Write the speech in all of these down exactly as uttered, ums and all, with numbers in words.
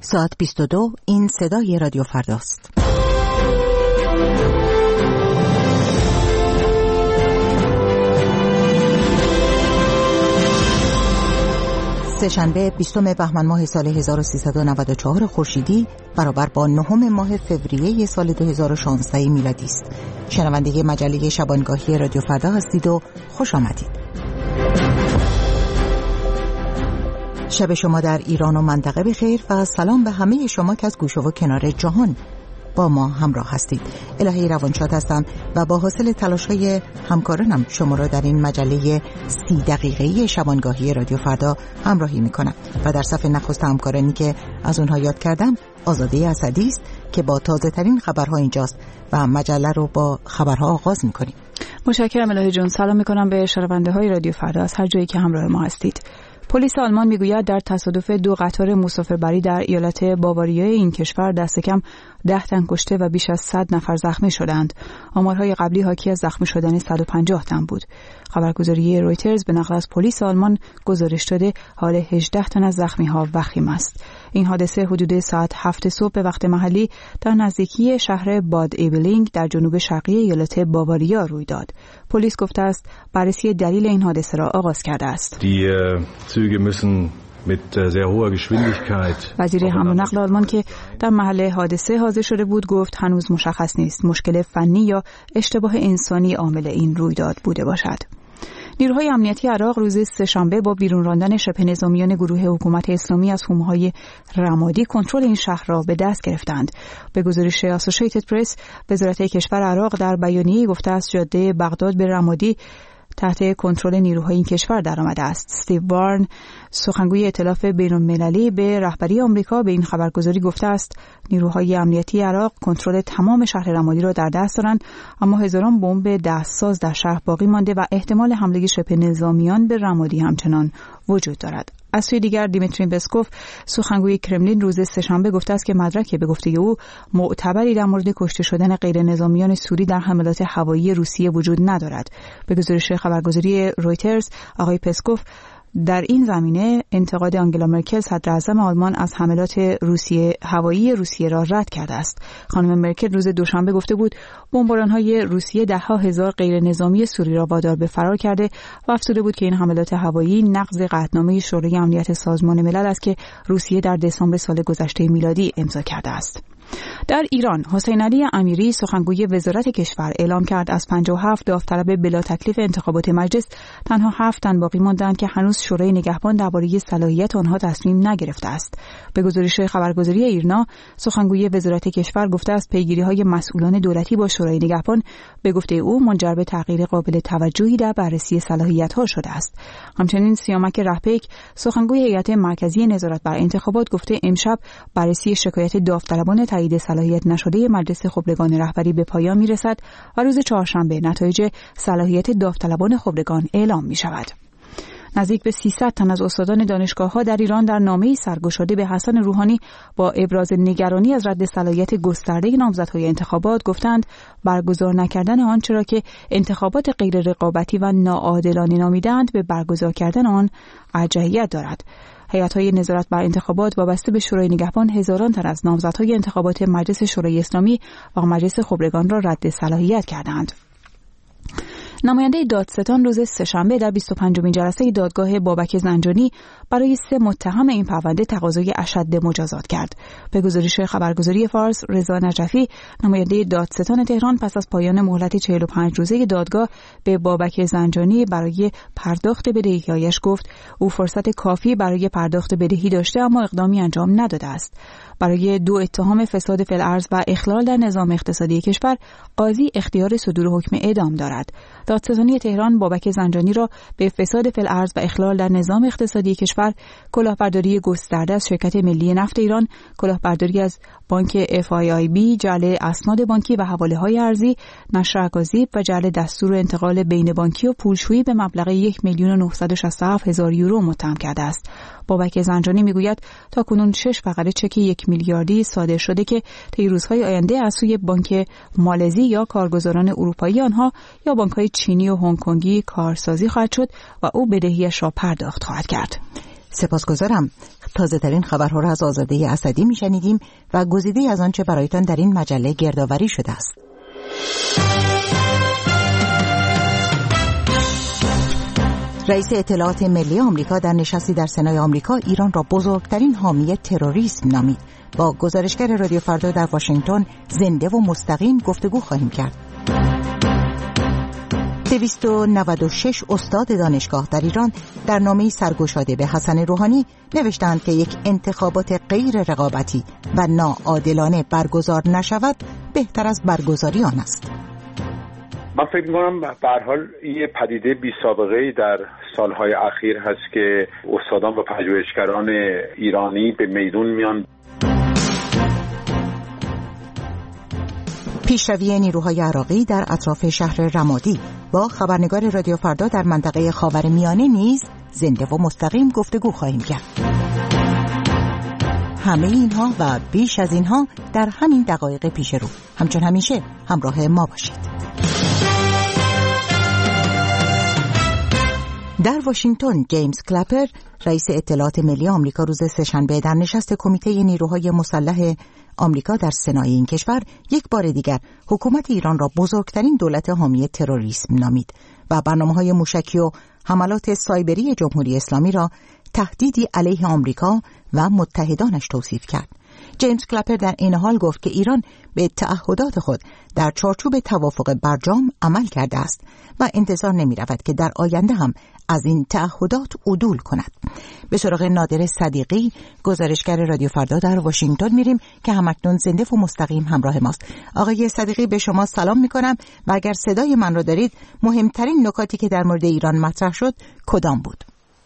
ساعت بیست و دو، این صدای رادیو فرداست. سه‌شنبه بیستم بهمن ماه سال هزار و سیصد و نود و چهار خورشیدی برابر با نهم ماه فوریه سال دو هزار و شانزده میلادی است. شنونده مجله شبانگاهی رادیو فردا هستید و خوش آمدید. شب شما در ایران و منطقه بخیر و سلام به همه شما که از گوشه و کنار جهان با ما همراه هستید. الهی روانشاد هستم و با حاصل تلاش‌های همکارانم شما را در این مجله سی دقیقه‌ای شبانگاهی رادیو فردا همراهی می‌کنم و در صف نخست همکارانی که از اونها یاد کردم آزاده اسدی است که با تازه‌ترین خبرها اینجاست و مجله رو با خبرها آغاز می‌کنیم. متشکرم الهی جون. سلام می‌کنم به شنونده‌های رادیو فردا از هر جایی که همراه ما هستید. پلیس آلمان میگوید در تصادف دو قطار مسافربری در ایالت باواریای این کشور دست کم ده تن کشته و بیش از صد نفر زخمی شدند. آمارهای قبلی حاکی از زخمی شدن صد و پنجاه تن بود. خبرگزاری رویترز به نقل از پلیس آلمان گزارش داده حال هجده تن از زخمی‌ها وخیم است. این حادثه حدود ساعت هفت صبح به وقت محلی در نزدیکی شهر باد ایبلینگ در جنوب شرقی ایالت باواریا روی داد. پلیس گفته است بررسی دلیل این حادثه را آغاز کرده است. وزیر حمل و نقل آلمان که در محل حادثه حاضر شده بود گفت هنوز مشخص نیست مشکل فنی یا اشتباه انسانی عامل این رویداد بوده باشد. نیروهای امنیتی عراق روز سه‌شنبه با بیرون راندن شبه نظامیان گروه حکومت اسلامی از حومه‌های رمادی کنترل این شهر را به دست گرفتند. به گزارش اسوسییتد پرس، وزارت کشور عراق در بیانیه‌ای گفته است جاده بغداد به رمادی تحت کنترل نیروهای این کشور درآمده است. استیو وارن، سخنگوی ائتلاف بین‌المللی به رهبری آمریکا، به این خبرگزاری گفته است نیروهای امنیتی عراق کنترل تمام شهر رمادی را در دست دارند، اما هزاران بمب دستساز در شهر باقی مانده و احتمال حمله شبه نظامیان به رمادی همچنان وجود دارد. از سوی دیگر دیمیتری پسکوف، سخنگوی کرملین، روز سه‌شنبه گفته است که مدرکی به گفته او معتبری در مورد کشته شدن غیر نظامیان سوری در حملات هوایی روسیه وجود ندارد. به گزارش خبرگزاری رویترز، آقای پسکوف در این زمینه انتقاد آنگلا مرکل صدراعظم آلمان از حملات روسیه هوایی روسیه را رد کرده است. خانم مرکل روز دوشنبه گفته بود بمباران‌های روسیه ده ها هزار غیر نظامی سوری را وادار به فرار کرده و افزوده بود که این حملات هوایی نقض قطعنامه شورای امنیت سازمان ملل است که روسیه در دسامبر سال گذشته میلادی امضا کرده است. در ایران، حسین علی امیری، سخنگوی وزارت کشور، اعلام کرد از پنجاه و هفت داوطلب بلا تکلیف انتخابات مجلس تنها هفت تن باقی ماندند که هنوز شورای نگهبان درباره صلاحیت آنها تصمیم نگرفته است. به گزارش خبرگزاری ایرنا، سخنگوی وزارت کشور گفته است پیگیری‌های مسئولان دولتی با شورای نگهبان به گفته او منجر به تغییر قابل توجهی در بررسی صلاحیت‌ها شده است. همچنین سیامک رهپیک، سخنگوی هیئت مرکزی نظارت بر انتخابات، گفته امشب بررسی شکایت داوطلبان تایید صلاحیت نشده مجلس خبرگان رهبری به پایان میرسد و روز چهارشنبه نتایج صلاحیت داوطلبان خبرگان اعلام می شود. نزدیک به سیصد تن از استادان دانشگاه‌ها در ایران در نامه‌ای سرگشاده به حسن روحانی با ابراز نگرانی از رد صلاحیت گسترده نامزدهای انتخابات گفتند برگزار نکردن آن چرا که انتخابات غیر رقابتی و ناعادلانه نامیدند به برگزار کردن آن ارجحیت دارد. هیئت‌های نظارت بر انتخابات وابسته به شورای نگهبان هزاران تن از نامزدهای انتخابات مجلس شورای اسلامی و مجلس خبرگان را رد صلاحیت کردند. نماینده دادستان روز سه‌شنبه در بیست و پنجمین جلسه دادگاه بابک زنجانی برای سه متهم این پرونده تقاضای اشد مجازات کرد. به گزارش خبرگزاری فارس، رضا نجفی، نماینده دادستان تهران، پس از پایان مهلت چهل و پنج روزه دادگاه به بابک زنجانی برای پرداخت بدهی‌هایش گفت او فرصت کافی برای پرداخت بدهی داشته اما اقدامی انجام نداده است. برای دو اتهام فساد فی الارض و اخلال در نظام اقتصادی کشور، قاضی اختیار صدور حکم اعدام دارد. دادستانی تهران بابک زنجانی را به فساد فی الارض و اخلال در نظام اقتصادی کشور، کلاهبرداری گسترده از شرکت ملی نفت ایران، کلاهبرداری از بانک اف آی آی بی، جعل اسناد بانکی و حواله‌های ارزی، نشر اکاذیب و جعل دستور انتقال بین بانکی و پولشویی به مبلغ یک میلیون و نهصد و شصت و هفت هزار یورو متهم کرده است. بابک زنجانی میگوید تاکنون شش فقره چک یک میلیاردی صادر شده که طی روزهای آینده از سوی بانک مالزی یا کارگزاران اروپایی آنها یا بانک‌های چینی و هنگ کنگی کارسازی خواهد شد و او بدهیش را پرداخت خواهد کرد. سپاسگزارم. تازه ترین خبرها را از آزاده اسدی میشنیدیم و گزیده از آنچه برایتان در این مجله گردآوری شده است. رئیس اطلاعات ملی آمریکا در نشستی در سنای آمریکا ایران را بزرگترین حامی تروریسم نامید. با گزارشگر رادیو فردا در واشنگتن زنده و مستقیم گفتگو خواهیم کرد. دویست و نود و شش استاد دانشگاه در ایران در نامه‌ای سرگشاده به حسن روحانی نوشتند که یک انتخابات غیر رقابتی و ناعادلانه برگزار نشود بهتر از برگزاری آن است. من فکر می‌کنم به هر حال یه پدیده بی سابقه‌ای در سالهای اخیر هست که استادان و پژوهشگران ایرانی به میدون میان. پیشروی نیروهای عراقی در اطراف شهر رمادی با خبرنگار رادیو فردا در منطقه خاورمیانه نیز زنده و مستقیم گفتگو خواهیم کرد. همه اینها و بیش از اینها در همین دقایق پیش رو. همچون همیشه همراه ما باشید. در واشنگتن جیمز کلپر رئیس اطلاعات ملی آمریکا روز سه‌شنبه در نشست کمیته نیروهای مسلح آمریکا در سنای این کشور یک بار دیگر حکومت ایران را بزرگترین دولت حامی تروریسم نامید و برنامه‌های موشکی و حملات سایبری جمهوری اسلامی را تهدیدی علیه آمریکا و متحدانش توصیف کرد. جیمز کلپر در این حال گفت که ایران به تعهدات خود در چارچوب توافق برجام عمل کرده است و انتظار نمی رود که در آینده هم از این تعهدات عدول کند. به سراغ نادر صدیقی گزارشگر رادیو فردا در واشنگتن میریم که همکنون زنده و مستقیم همراه ماست. آقای صدیقی به شما سلام می کنم و اگر صدای من را دارید مهمترین نکاتی که در مورد ایران مطرح شد کدام بود؟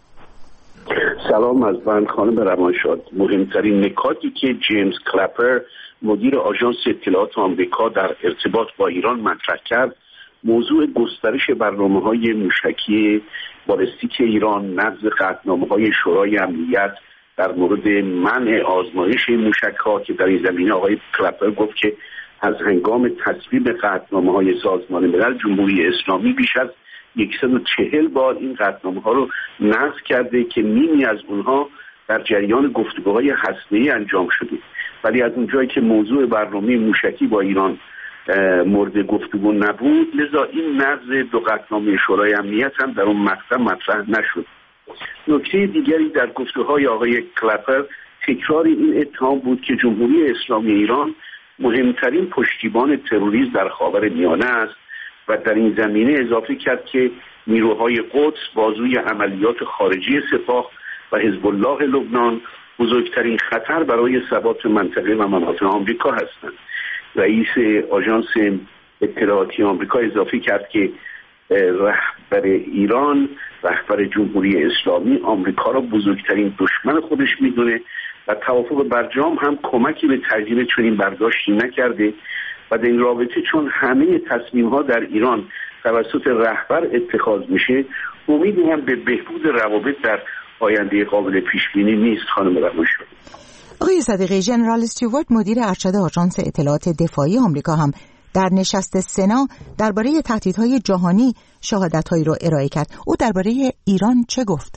سلام از من خانم روانشاد. مهمترین نکاتی که جیمز کلپر مدیر آژانس اطلاعات آمریکا در ارتباط با ایران مطرح کرد موضوع گسترش برنامه‌های موشکی بالستیک ایران، نقض قطعنامه‌های شورای امنیت در مورد منع آزمایش موشک‌ها که در این زمینه آقای کلپر گفت که از هنگام تصویب قطعنامه‌های سازمان ملل جمهوری اسلامی بیش از صد و چهل بار این قطعنامه‌ها رو نقض کرده که نیمی از اونها در جریان گفتگوهای هسته‌ای انجام شده، ولی از اونجایی که موضوع برنامه موشکی با ایران مورد گفتگو نبود لذا این نقض دو قطعنامه شورای امنیت هم در اون مقطع مطرح نشد. نکته دیگری در گفتگوهای آقای کلپر تکرار این اتهام بود که جمهوری اسلامی ایران مهمترین پشتیبان تروریسم در خاورمیانه است و در این زمینه اضافه کرد که نیروهای قدس بازوی عملیات خارجی سپاه و حزب الله لبنان بزرگترین خطر برای ثبات منطقه و منافع آمریکا هستند. رئیس آژانس اطلاعاتی آمریکا اضافه کرد که رهبر ایران، رهبر جمهوری اسلامی آمریکا را بزرگترین دشمن خودش میدونه و توافق برجام هم کمکی به ترجیح چنین برداشتی نکرده و در این رابطه چون همه تصمیم‌ها در ایران توسط رهبر اتخاذ میشه امیدی هم به بهبود روابط در آینده قابل پیش‌بینی نیست. خانم روانشاد. آقای صدیقی، ژنرال استیوارت مدیر ارشد آژانس اطلاعات دفاعی آمریکا هم در نشست سنا درباره تهدیدهای جهانی شهادت‌هایی را ارائه کرد. او درباره ایران چه گفت؟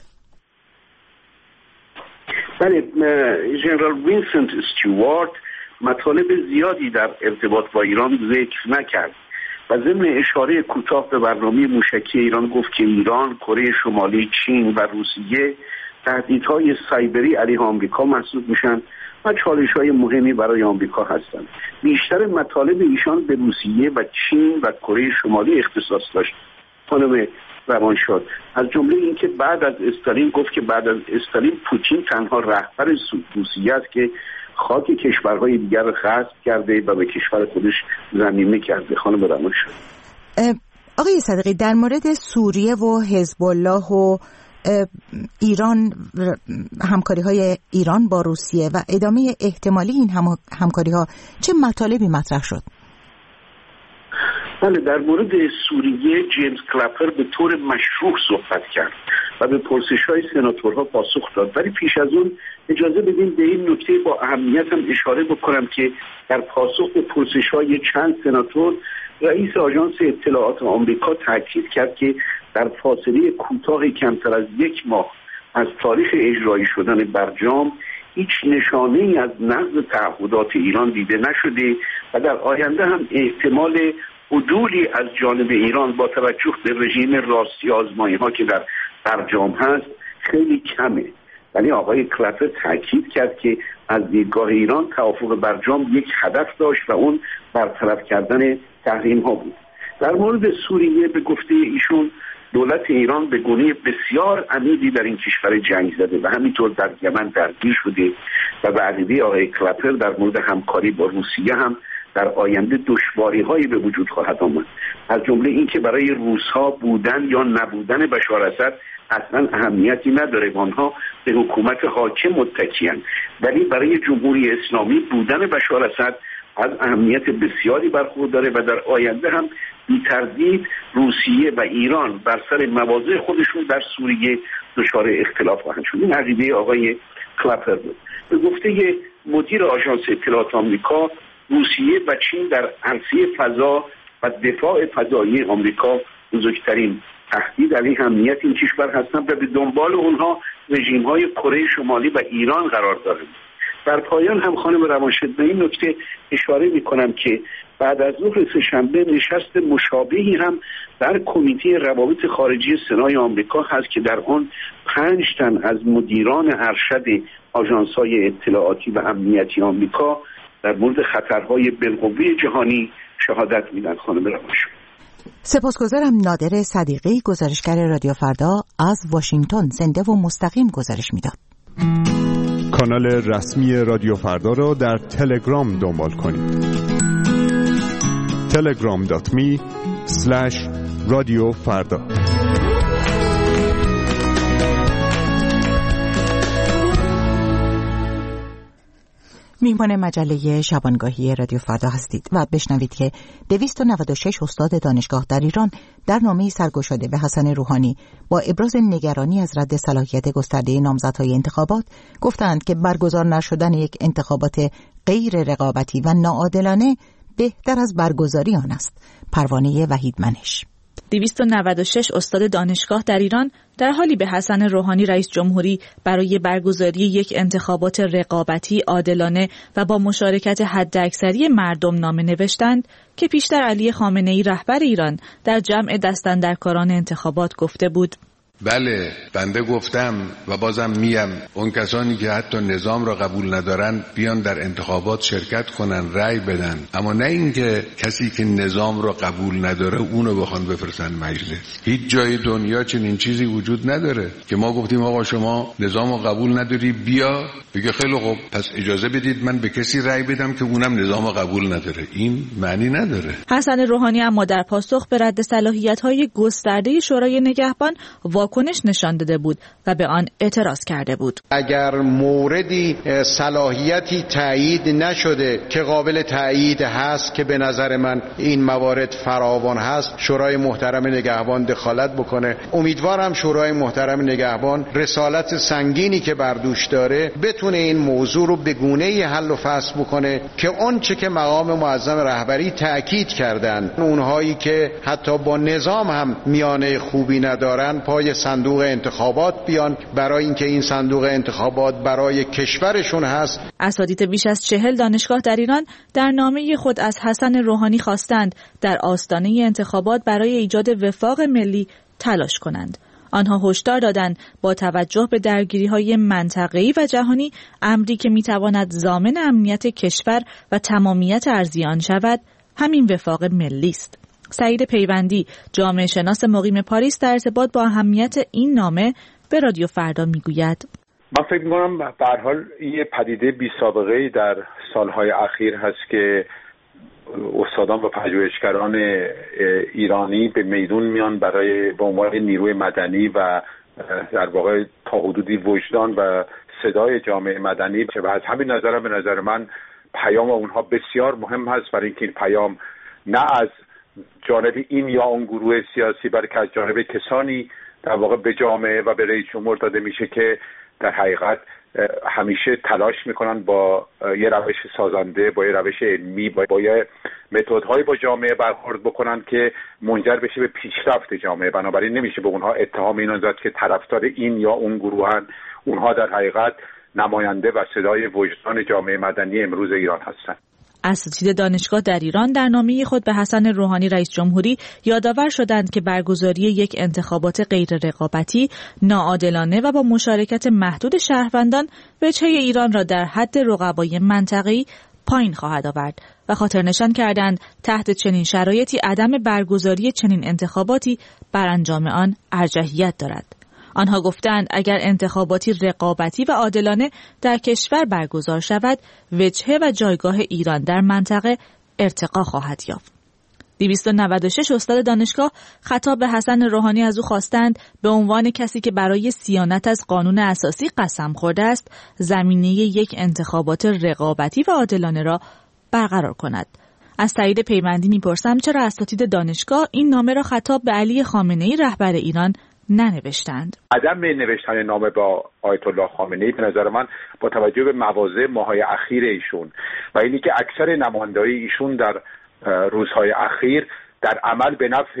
بله، ژنرال وینسنت استیوارت مطالب زیادی در ارتباط با ایران ذکر نکرد و ضمن اشاره کوتاه به برنامه موشکی ایران گفت که ایران، کره شمالی، چین و روسیه تهدیدهای سایبری علیه آمریکا محسوب میشن و چالش‌های مهمی برای آمریکا هستند. بیشتر مطالب ایشان به روسیه و چین و کره شمالی اختصاص داشت. خانم روانشاد، از جمله اینکه بعد از استالین گفت که بعد از استالین پوتین تنها رهبر روسیه است که خاک کشورهای دیگر را غصب کرده و به کشور خودش ضمیمه کرده. خانم روانشاد. آقای صدیقی، در مورد سوریه و حزب الله و ایران، همکاری های ایران با روسیه و ادامه احتمالی این هم همکاری ها چه مطالبی مطرح شد؟ بله، در مورد سوریه جیمز کلپر به طور مشروع صحبت کرد و به پرسش‌های سناتورها پاسخ داد، ولی پیش از اون اجازه بدین به این نکته با اهمیت هم اشاره بکنم که در پاسخ به پرسش‌های چند سناتور رئیس آژانس اطلاعات آمریکا تاکید کرد که در فاصله کوتاه کمتر از یک ماه از تاریخ اجرایی شدن برجام هیچ نشانه ای از نقض تعهدات ایران دیده نشده و در آینده هم احتمال عدولی از جانب ایران با توجه به رژیم راستی آزمایی ها که در برجام هست خیلی کمه. ولی آقای کلپر تاکید کرد که از دیدگاه ایران توافق برجام یک هدف داشت و اون برطرف کردن تحریم ها بود. در مورد سوریه به گفته ایشون دولت ایران به گونه بسیار عمیقی در این کشور جنگ زده و همینطور در یمن درگیر شده و به عقیده آقای کلپر در مورد همکاری با روسیه هم در آینده دشواری‌هایی به وجود خواهد آمد. از جمله این که برای روس‌ها بودن یا نبودن بشار اسد اصلا اهمیتی نداره، آنها به حکومت حاکم متکی‌اند، ولی برای جمهوری اسلامی بودن بشار اسد از اهمیت بسیاری برخورداره و در آینده هم بی تردید روسیه و ایران بر سر مواضع خودشون در سوریه دچار اختلاف خواهند شد. این عقیده آقای کلپر بود. به گفته مدیر آژانس اطلاعات آمریکا، روسیه و چین در عرصه فضا و دفاع فضایی آمریکا بزرگترین تهدید علیه امنیت این کشور هستند و به دنبال اونها رژیم‌های کره شمالی و ایران قرار دارند. در پایان هم خانم روانشناس به این نکته اشاره می‌کنم که بعد از ظهر سه‌شنبه نشست مشابهی هم در کمیته روابط خارجی سنای آمریکا هست که در آن پنج تن از مدیران ارشد آژانس‌های اطلاعاتی و امنیتی آمریکا در مورد خطرهای بالقوه جهانی شهادت میدن. خانم روانشناس سپاسگزارم. نادر صدیقی، گزارشگر رادیو فردا از واشنگتن، زنده و مستقیم گزارش میداد. کانال رسمی رادیو فردا را در تلگرام دنبال کنید. تلگرام دات می اسلش رادیو فردا. میهمان مجله شبانگاهی رادیو فردا هستید و بشنوید که دویست و نود و شش استاد دانشگاه در ایران در نامه‌ای سرگشاده به حسن روحانی با ابراز نگرانی از رد صلاحیت گسترده نامزدهای انتخابات گفتند که برگزار نشدن یک انتخابات غیر رقابتی و ناعادلانه بهتر از برگزاری آن است. پروانه وحید منش. دویست و نود و شش استاد دانشگاه در ایران در حالی به حسن روحانی رئیس جمهوری برای برگزاری یک انتخابات رقابتی، عادلانه و با مشارکت حداکثری مردم نامه نوشتند که پیشتر علی خامنه‌ای رهبر ایران در جمع دستاندرکاران انتخابات گفته بود: بله، بنده گفتم و بازم میم، اون کسانی که حتی نظام را قبول ندارن بیان در انتخابات شرکت کنن، رأی بدن، اما نه اینکه کسی که نظام را قبول نداره اونو بخوان بفرستن مجلس. هیچ جای دنیا چنین چیزی وجود نداره که ما گفتیم آقا شما نظام را قبول نداری، بیا، بگه خیلی خوب پس اجازه بدید من به کسی رأی بدم که اونم نظام را قبول نداره. این معنی نداره. حسن روحانی اما در پاسخ به رد صلاحیت‌های گسترده شورای نگهبان واکنش نشان داده بود و به آن اعتراض کرده بود. اگر موردی صلاحیتی تایید نشده که قابل تایید هست که به نظر من این موارد فراوان هست، شورای محترم نگهبان دخالت بکنه. امیدوارم شورای محترم نگهبان رسالت سنگینی که بر دوش داره بتونه این موضوع رو به گونه‌ای حل و فصل بکنه که اون چه که مقام معظم رهبری تاکید کردن، اونهایی که حتی با نظام هم میانه خوبی ندارن پای صندوق انتخابات بیان، برای اینکه این صندوق انتخابات برای کشورشون هست. اساتید بیش از چهل دانشگاه در ایران در نامه خود از حسن روحانی خواستند در آستانه انتخابات برای ایجاد وفاق ملی تلاش کنند. آنها هشدار دادند با توجه به درگیری‌های منطقه‌ای و جهانی، امری که می‌تواند ضامن امنیت کشور و تمامیت ارضی آن شود، همین وفاق ملی است. سعید پیوندی، جامعه شناس مقیم پاریس، در ارتباط با اهمیت این نامه به رادیو فردا میگوید: من فکر می‌کنم به هر حال یه پدیده بی سابقه‌ای در سالهای اخیر هست که استادان و پژوهشگران ایرانی به میدون میان برای به عنوان نیروی مدنی و در واقع تا حدودی وجدان و صدای جامعه مدنی که از همین نظر به نظر من پیام اونها بسیار مهم هست، برای اینکه این پیام نه از جانب این یا اون گروه سیاسی بلکه از جانب کسانی در واقع به جامعه و به رئیس جمهور داده میشه که در حقیقت همیشه تلاش میکنن با یه روش سازنده، با یه روش علمی، با, با یه متدهایی با جامعه برخورد بکنن که منجر بشه به پیشرفت جامعه. بنابراین نمیشه به اونها اتهام اینو زد که طرفدار این یا اون گروهن. اونها در حقیقت نماینده و صدای وجدان جامعه مدنی امروز ایران هستند. اساتید دانشگاه در ایران در نامه خود به حسن روحانی رئیس جمهوری یادآور شدند که برگزاری یک انتخابات غیر رقابتی، ناعادلانه و با مشارکت محدود شهروندان وجهه ایران را در حد رقبای منطقه‌ای پایین خواهد آورد و خاطرنشان کردند تحت چنین شرایطی عدم برگزاری چنین انتخاباتی بر انجام آن ارجحیت دارد. آنها گفتند اگر انتخاباتی رقابتی و عادلانه در کشور برگزار شود، وجهه و جایگاه ایران در منطقه ارتقا خواهد یافت. دویست و نود و شش استاد دانشگاه خطاب به حسن روحانی از او خواستند به عنوان کسی که برای صیانت از قانون اساسی قسم خورده است، زمینه یک انتخابات رقابتی و عادلانه را برقرار کند. از تایید پیوندی میپرسم چرا اساتید دانشگاه این نامه را خطاب به علی خامنه‌ای رهبر ایران ننوشتند؟ عدم نوشتن نامه با آیت الله خامنه‌ای به نظر من با توجه به مواضع ماهای اخیر ایشون و اینی که اکثر نمایندگان ایشون در روزهای اخیر در عمل به نفع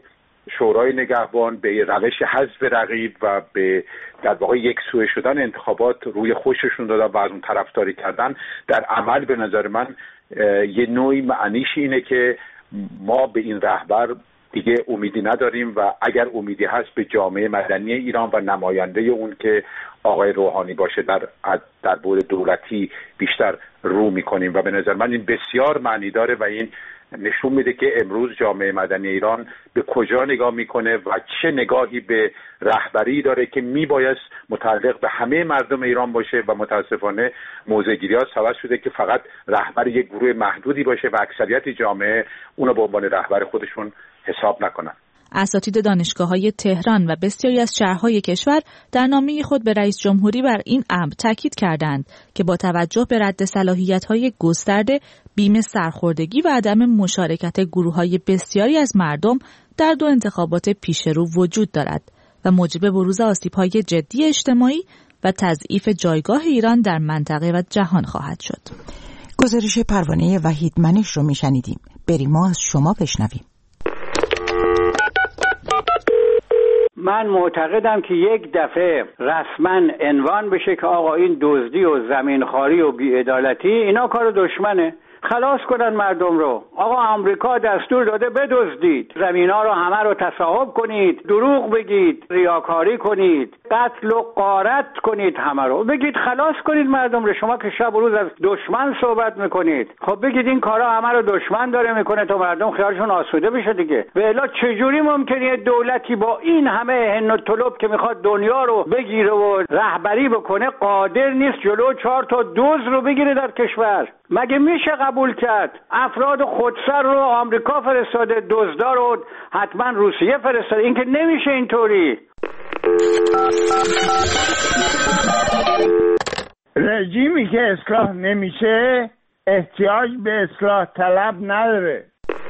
شورای نگهبان به روش حذف رقیب و به در واقع یک سویه شدن انتخابات روی خوششون دادن و از اون طرفداری کردن، در عمل به نظر من یه نوعی معنیش اینه که ما به این رهبر دیگه امیدی نداریم و اگر امیدی هست به جامعه مدنی ایران و نماینده اون که آقای روحانی باشه در در بعد دولتی بیشتر رو میکنیم و به نظر من این بسیار معنی داره و این نشون میده که امروز جامعه مدنی ایران به کجا نگاه میکنه و چه نگاهی به رهبری داره که میبایست متعلق به همه مردم ایران باشه و متاسفانه موضع‌گیری‌ها سبب شده که فقط رهبر یک گروه محدودی باشه و اکثریت جامعه اونو به عنوان رهبر خودشون حساب نکنن. اساتید دانشگاه‌های تهران و بسیاری از شهرهای کشور در نامه خود به رئیس جمهوری بر این امر تاکید کردند که با توجه به رد صلاحیت‌های گسترده، بیم سرخوردگی و عدم مشارکت گروه‌های بسیاری از مردم در دو انتخابات پیشرو وجود دارد و موجب بروز آسیب‌های جدی اجتماعی و تضعیف جایگاه ایران در منطقه و جهان خواهد شد. گزارش پروانه وحید منش رو میشنیدیم. بریم ما از شما بشنویم. من معتقدم که یک دفعه رسما عنوان بشه که آقا این دزدی و زمینخواری و بی‌عدالتی اینا کار دشمنه، خلاص کنن مردم رو. آقا آمریکا دستور داده بدزدید، زمینا رو همه رو تصاحب کنید، دروغ بگید، ریاکاری کنید، قتل و غارت کنید، همه رو بگید خلاص کنید مردم رو. شما که شب و روز از دشمن صحبت میکنید، خب بگید این کارا همه رو دشمن داره میکنه تا مردم خیالشون آسوده بشه دیگه. و الا چجوری ممکنه دولتی با این همه هن و طلب که میخواد دنیا رو بگیره و رهبری بکنه قادر نیست جلو چهار تا دوز رو بگیره در کشور؟ مگه میشه قبول کرد؟ افراد خودسر رو آمریکا فرستاده، دزدا رو حتما روسیه فرستاده. این که نمیشه اینطوری. رژیمی که اصلاح نمیشه احتیاج به اصلاح طلب نداره.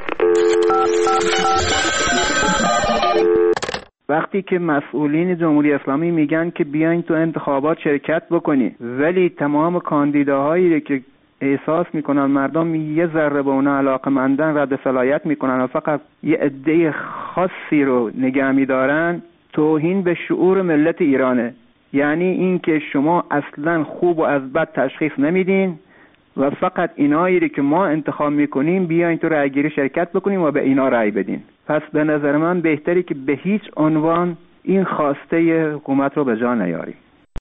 وقتی که مسئولین جمهوری اسلامی میگن که بیاین تو انتخابات شرکت بکنی، ولی تمام کاندیداهایی که احساس میکنن مردم یه ذره به اونا علاقه‌مندن رد صلاحیت میکنن و فقط یه عده خاصی رو نگه میدارن، توهین به شعور ملت ایرانه. یعنی این که شما اصلا خوب و از بد تشخیص نمیدین و فقط اینایی که ما انتخاب میکنیم بیاین تو رأیگیری شرکت بکنیم و به اینا رأی بدین. پس به نظر من بهتری که به هیچ عنوان این خواسته حکومت رو به جا نیاریم.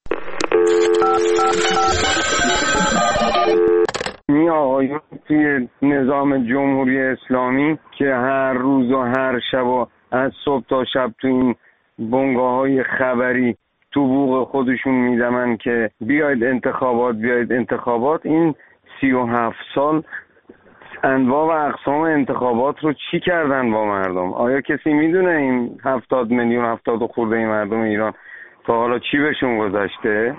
این آقایون توی نظام جمهوری اسلامی که هر روز و هر شب و از صبح تا شب تو این بنگاه‌های خبری تو بوق خودشون میدمن که بیاید انتخابات بیاید انتخابات، این سی و هفت سال انواع و اقسام انتخابات رو چی کردن با مردم؟ آیا کسی میدونه این هفتاد میلیون هفتاد و خورده مردم ایران تا حالا چی بهشون گذشته؟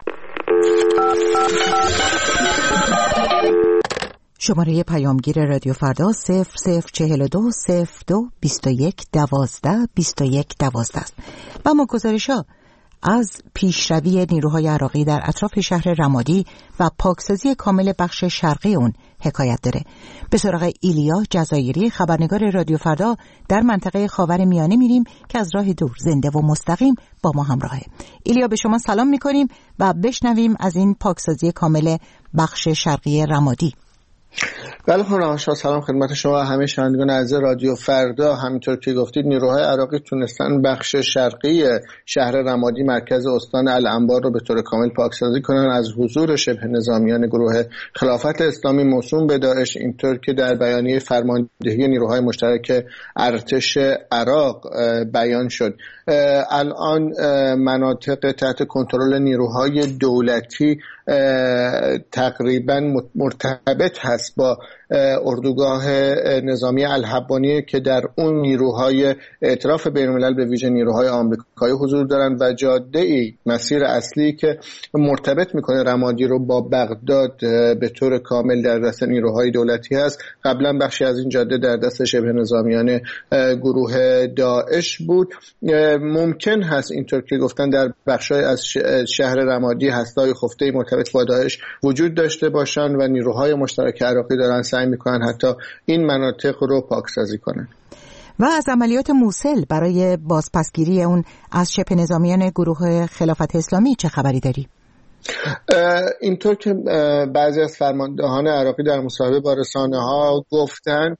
شماره پیامگیر رادیو فردا صفر صفر چهل و دو صفر دو بیست و یک دوازده بیست و یک دوازده است. و ما گزارش ها از پیشروی نیروهای عراقی در اطراف شهر رمادی و پاکسازی کامل بخش شرقی اون حکایت داره. به سراغ ایلیا جزایری، خبرنگار رادیو فردا در منطقه خاورمیانه میریم که از راه دور زنده و مستقیم با ما همراهه. ایلیا، به شما سلام میکنیم و بشنویم از این پاکسازی کامل بخش شرقی رمادی. بله خانم، سلام خدمت شما همه شنوندگان عزیز رادیو فردا. همینطور که گفتید نیروهای عراقی تونستن بخش شرقی شهر رمادی مرکز استان الانبار رو به طور کامل پاکسازی کنن از حضور شبه نظامیان گروه خلافت اسلامی موسوم به داعش، اینطور که در بیانیه فرماندهی نیروهای مشترک ارتش عراق بیان شد. الان مناطق تحت کنترل نیروهای دولتی تقریبا مرتبط هست با اردوگاه نظامی الحبانی که در اون نیروهای ائتلاف بین‌الملل به ویژه نیروهای آمریکایی حضور دارند و جاده ای مسیر اصلی که مرتبط میکنه رمادی رو با بغداد به طور کامل در دست نیروهای دولتی هست. قبلا بخشی از این جاده در دست شبه نظامیان گروه داعش بود. ممکن هست اینطور که گفتن در بخشای از شهر رمادی هسته‌های خفته مرتبط با داعش وجود داشته باشند و نیروهای مشترک عراقی دارن سعی میکنن حتی این مناطق رو پاکسازی کنن. و از عملیات موصل برای بازپسگیری اون از شبه نظامیان گروه خلافت اسلامی چه خبری داری؟ اینطور که بعضی از فرماندهان عراقی در مصاحبه با رسانه‌ها گفتن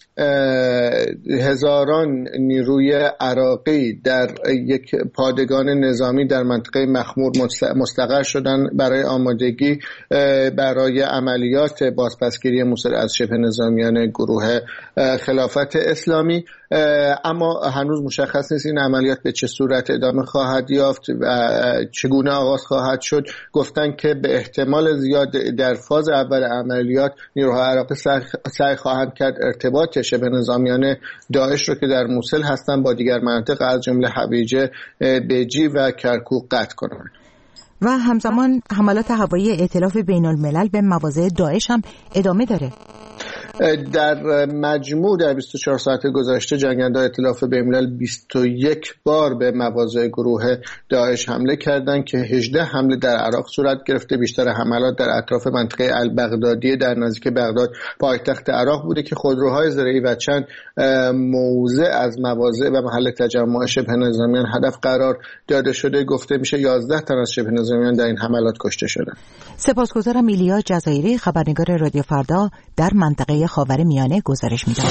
هزاران نیروی عراقی در یک پادگان نظامی در منطقه مخمور مستقر شدن برای آمادگی برای عملیات بازپسگیری موصل از شبه نظامیان گروه خلافت اسلامی. اما هنوز مشخص نیست این عملیات به چه صورت ادامه خواهد یافت و چگونه آغاز خواهد شد. گفتن که به احتمال زیاد در فاز اول عملیات نیروهای عراقی سعی خواهند کرد ارتباط شبه نظامیان داعش رو که در موصل هستن با دیگر مناطق از جمله حویجه، بیجی و کرکوک قطع کنند. و همزمان حملات هوایی ائتلاف بین الملل به مواضع داعش هم ادامه داره. در مجموع در بیست و چهار ساعت گذشته جنگنده‌های ائتلاف بین‌الملل بیست و یک بار به مواضع گروه داعش حمله کردند که هجده حمله در عراق صورت گرفته. بیشتر حملات در اطراف منطقه البغدادیه در نزدیک بغداد پایتخت عراق بوده که خودروهای زرهی و چند موضع از مواضع و محل تجمع شبه نظامیان هدف قرار داده شده. گفته میشه یازده تن از شبه نظامیان در این حملات کشته شدند. سپاسگزارم ایلیا جزایری، خبرنگار رادیو فردا در منطقه خاورمیانه گزارش می‌دهد.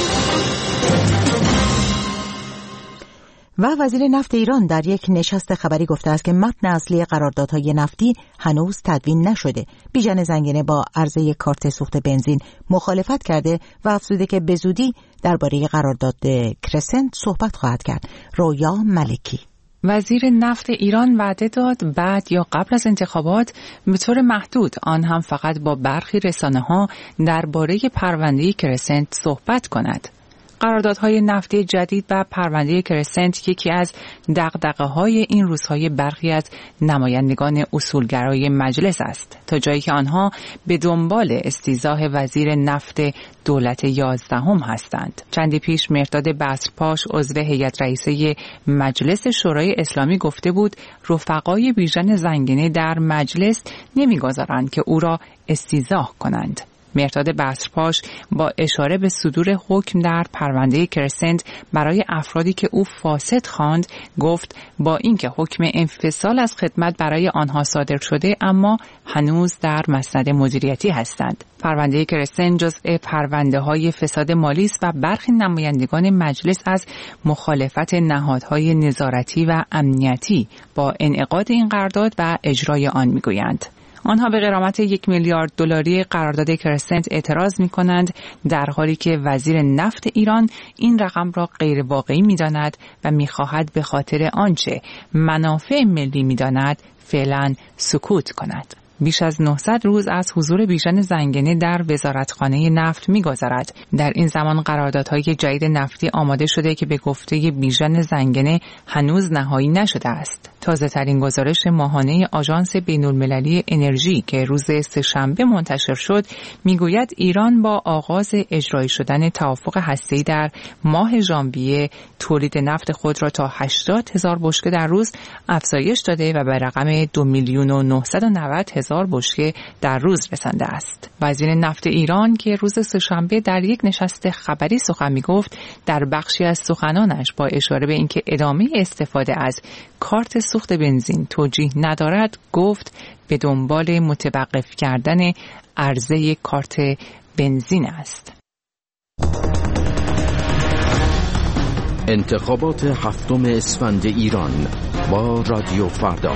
و وزیر نفت ایران در یک نشست خبری گفته است که متن اصلی قراردادهای نفتی هنوز تدوین نشده. بیژن زنگنه با عرضه کارت سوخت بنزین مخالفت کرده و افزوده که به زودی درباره قرارداد کرسنت صحبت خواهد کرد. رویا ملکی وزیر نفت ایران وعده داد بعد یا قبل از انتخابات به طور محدود، آن هم فقط با برخی رسانه‌ها، درباره پرونده کرسنت صحبت کند. قراردادهای نفتی جدید و پرونده کرسنت یکی از دغدغه‌های این روزهای برخی از نمایندگان اصولگرای مجلس است، تا جایی که آنها به دنبال استیضاح وزیر نفت دولت یازدهم هستند. چندی پیش مرداد بصرپاش عضو هیئت رئیسه مجلس شورای اسلامی گفته بود رفقای بیژن زنگنه در مجلس نمیگذارند که او را استیضاح کنند. مرداد بصرپاش با اشاره به صدور حکم در پرونده کرسنت برای افرادی که او فاسد خواند گفت با اینکه حکم انفصال از خدمت برای آنها صادر شده اما هنوز در مسند مدیریتی هستند. پرونده کرسنت جزء پرونده های فساد مالی است و برخی نمایندگان مجلس از مخالفت نهادهای نظارتی و امنیتی با انعقاد این قرارداد و اجرای آن میگویند. آنها به غرامت یک میلیارد دلاری قرارداد کرسنت اعتراض می کنند، در حالی که وزیر نفت ایران این رقم را غیر واقعی می داند و می خواهد به خاطر آنچه منافع ملی می داند فعلا سکوت کند. بیش از نهصد روز از حضور بیژن زنگنه در وزارتخانه نفت می‌گذرد. در این زمان قراردادهای جدید نفتی آماده شده که به گفته بیژن زنگنه هنوز نهایی نشده است. تازه‌ترین گزارش ماهانه آژانس بین‌المللی انرژی که روز سه‌شنبه منتشر شد میگوید ایران با آغاز اجرایی شدن توافق هسته‌ای در ماه ژانویه تولید نفت خود را تا هشتاد هزار بشکه در روز افزایش داده و به رقم دو میلیون و نهصد و نود هزار بشکه در روز رسانده است. وزیر نفت ایران که روز سه‌شنبه در یک نشست خبری سخن می‌گفت در بخشی از سخنانش با اشاره به اینکه ادامه استفاده از کارت سوخت بنزین توجیه ندارد گفت به دنبال متوقف کردن عرضه کارت بنزین است. انتخابات هفتم اسفند ایران با رادیو فردا.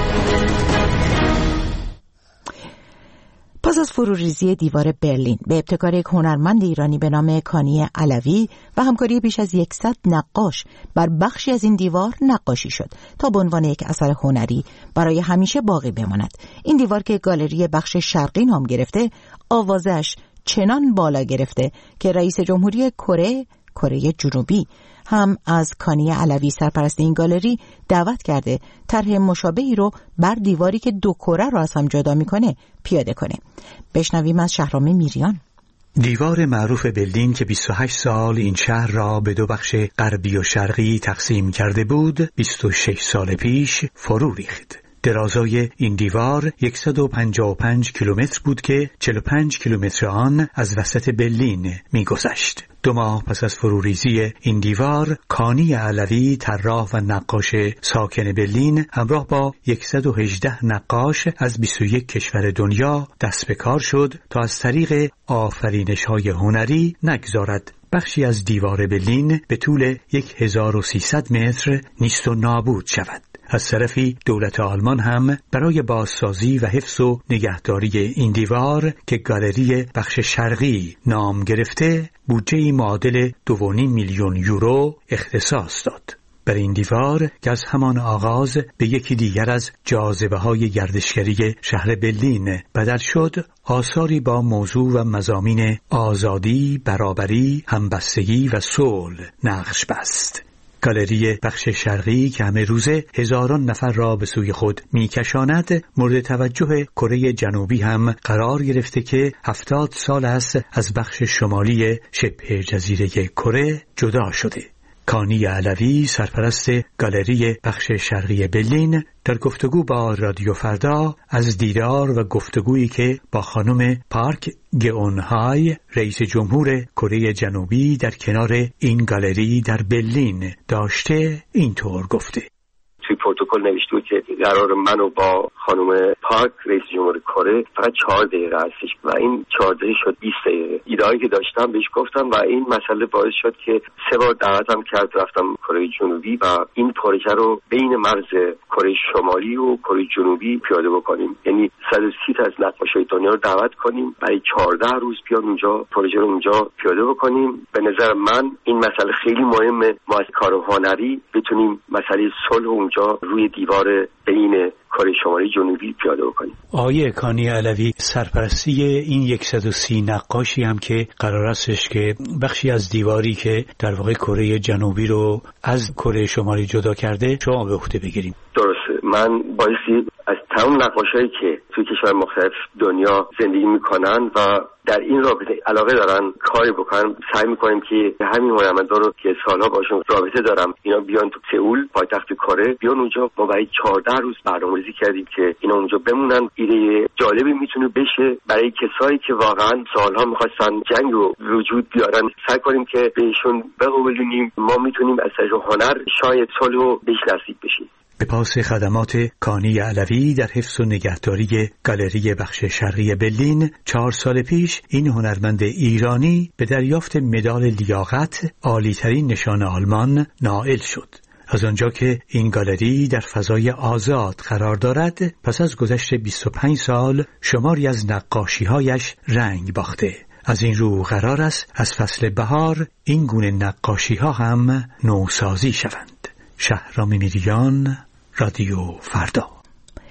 پس از فروریزی دیوار برلین به ابتکار یک هنرمند ایرانی به نام کانی علوی و همکاری بیش از صد نقاش بر بخشی از این دیوار نقاشی شد تا به عنوان یک اثر هنری برای همیشه باقی بماند. این دیوار که گالری بخش شرقی نام گرفته، آوازش چنان بالا گرفته که رئیس جمهوری کره کره جنوبی هم از کانی علوی سرپرست این گالری دعوت کرده طرح مشابهی رو بر دیواری که دو کره رو از هم جدا میکنه پیاده کنه. بشنویم از شهرام میریان. دیوار معروف برلین که بیست و هشت سال این شهر را به دو بخش غربی و شرقی تقسیم کرده بود، بیست و شش سال پیش فرو ریخت. درازای این دیوار صد و پنجاه و پنج کیلومتر بود که چهل و پنج کیلومتر آن از وسط برلین می‌گذشت. دو ماه پس از فروریزی این دیوار، کانی علوی طراح و نقاش ساکن برلین همراه با صد و هجده نقاش از بیست و یک کشور دنیا دست به کار شد تا از طریق آفرینش‌های هنری نگذارد بخشی از دیوار برلین به طول هزار و سیصد متر نیست و نابود شود. از طرفی دولت آلمان هم برای بازسازی و حفظ و نگهداری این دیوار که گالری بخش شرقی نام گرفته بودجه معادل دو و نیم میلیون یورو اختصاص داد. بر این دیوار که از همان آغاز به یکی دیگر از جاذبه‌های گردشگری شهر برلین بدل شد، آثاری با موضوع و مضامین آزادی، برابری، همبستگی و صلح نقش بست. گالری بخش شرقی که همه روزه هزاران نفر را به سوی خود می‌کشاند، مورد توجه کره جنوبی هم قرار گرفته که هفتاد سال است از بخش شمالی شبه جزیره کره جدا شده. کانی علوی سرپرست گالری بخش شرقی برلین در گفتگو با رادیو فردا از دیدار و گفتگویی که با خانم پارک گئونهای رئیس جمهور کره جنوبی در کنار این گالری در برلین داشته اینطور گفته: توی پروتکل نوشته بود که قرار منو با خانم پارک رئیس جمهور کره فقط چهار دقیقه هستش و این چهار دقیقه شد بیست دقیقه. ایده‌ای که داشتم بهش گفتم و این مسئله باعث شد که سه بار دعوتم کرد رفتم کره جنوبی و این پروژه رو بین مرز کره شمالی و کره جنوبی پیاده بکنیم. یعنی صد و سی تا از نقاشای دنیا رو دعوت کنیم برای چهارده روز بیان اونجا پروژه رو اونجا پیاده بکنیم. به نظر من این مسئله خیلی مهمه. ما از کار هنری بتونیم مسئله صلح اونجا روی دیوار بین کره شمالی جنوبی پیاده بکنیم. آقای کانی علوی سرپرستی این صد و سی نقاشی هم که قرار استش که بخشی از دیواری که در واقع کره جنوبی رو از کره شمالی جدا کرده شما به عهده بگیریم. درسته. من بایستی از تمام نقاشایی که توی کشور مختلف دنیا زندگی میکنن و در این رابطه علاقه دارن کاری بکنن، سعی میکنیم که همین هنرمندا رو که سالها باشون رابطه دارم اینا بیان تو سئول پایتخت کره، بیان اونجا. ما برای چهارده روز برنامه‌ریزی کردیم که اینا اونجا بمونن. ایده جالبی میتونه بشه برای کسایی که واقعا سالها میخواستن جنگ رو وجود بیارن. سعی کنیم که بهشون بقبولونیم ما میتونیم از طریق هنر شاید صلح رو بهش نصیب بشه. به پاس خدمات کانی علوی در حفظ و نگهداری گالری بخش شرقی برلین، چهار سال پیش این هنرمند ایرانی به دریافت مدال لیاقت عالی‌ترین نشان آلمان نائل شد. از آنجا که این گالری در فضای آزاد قرار دارد، پس از گذشت بیست و پنج سال شماری از نقاشی‌هایش رنگ باخته. از این رو قرار است از فصل بهار این گونه نقاشی‌ها هم نوسازی شوند. شهرام میریان، رادیو فردا.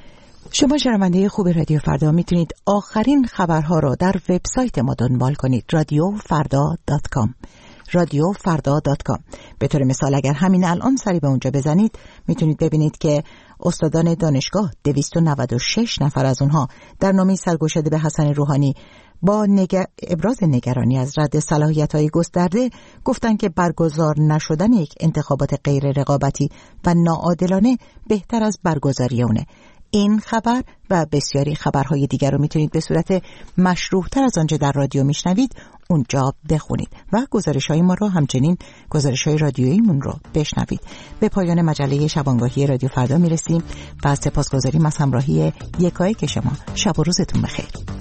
شما شنونده خوب رادیو فردا میتونید آخرین خبرها رو در وبسایت ما دنبال کنید، رادیو فردا دات کام. رادیو فردا دات کام. به طور مثال اگر همین الان سری به اونجا بزنید میتونید ببینید که استادان دانشگاه دویست و نود و شش نفر از اونها در نامه سرگشاده به حسن روحانی با نگر... ابراز نگرانی از رد صلاحیت‌های گسترده گفتند که برگزار نشدن یک انتخابات غیر رقابتی و ناعادلانه بهتر از برگزاری اونه. این خبر و بسیاری خبرهای دیگر رو میتونید به صورت مشروح‌تر از آنچه در رادیو میشنوید اونجا بخونید و گزارش‌های ما رو همچنین گزارش‌های رادیوییمون رو بشنوید. به پایان مجله شبانگاهی رادیو فردا میرسیم و سپاسگزاریم از همراهی یکایک شما. شب و روزتون بخیر.